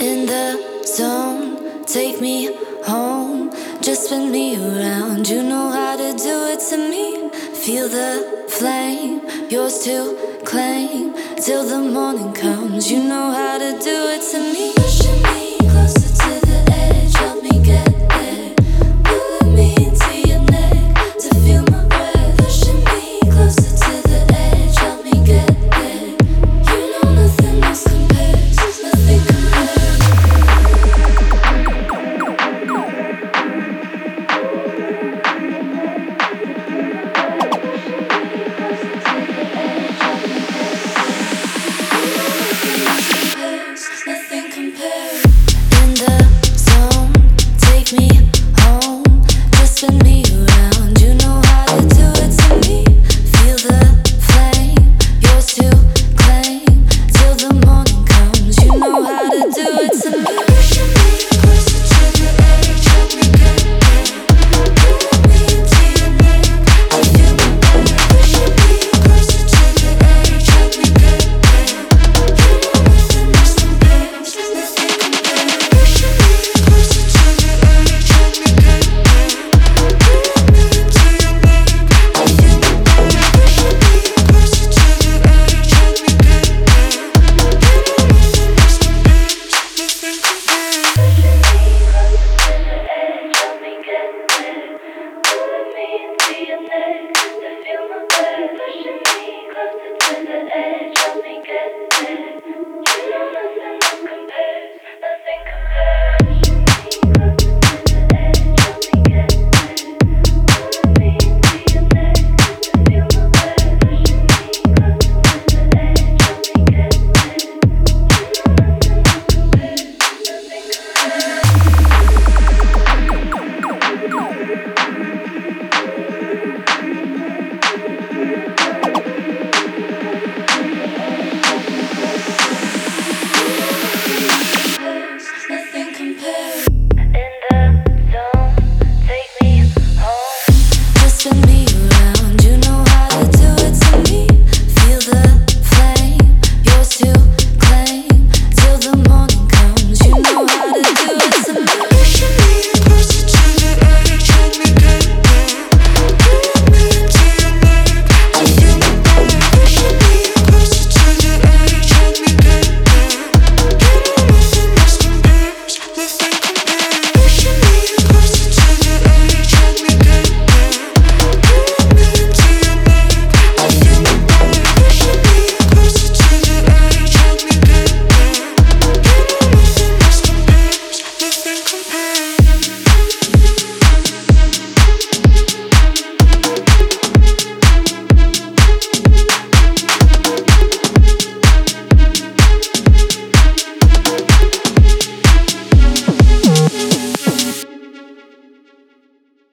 In the zone, take me home, just spin me around. You know how to do it to me. Feel the flame, yours to claim, till the morning comes. You know how to do it to me. Pushing me closer to the edge, help me get there. Pulling me into your neck to feel my breath. Pushing me closer to the edge, help me get there. You know nothing else compares, nothing compares. Nothing compares. In the zone, take me home, just spin me around. You know how to do it to me. Feel the flame, yours to claim, till the morning comes. You know how to do it to me. Pushing me closer to the edge, help me get there. Pulling me into your neck, I feel my breath. Pushing me closer to the edge, help me get there. You know nothing else compares, nothing compares. Pushing me closer to the edge, help me get there. Pulling me into your neck, I feel my breath. Pushing me closer to the edge, help me get there. You know nothing else compares, nothing compares. Pushing me closer to the edge, help me get there. Pulling me into your neck.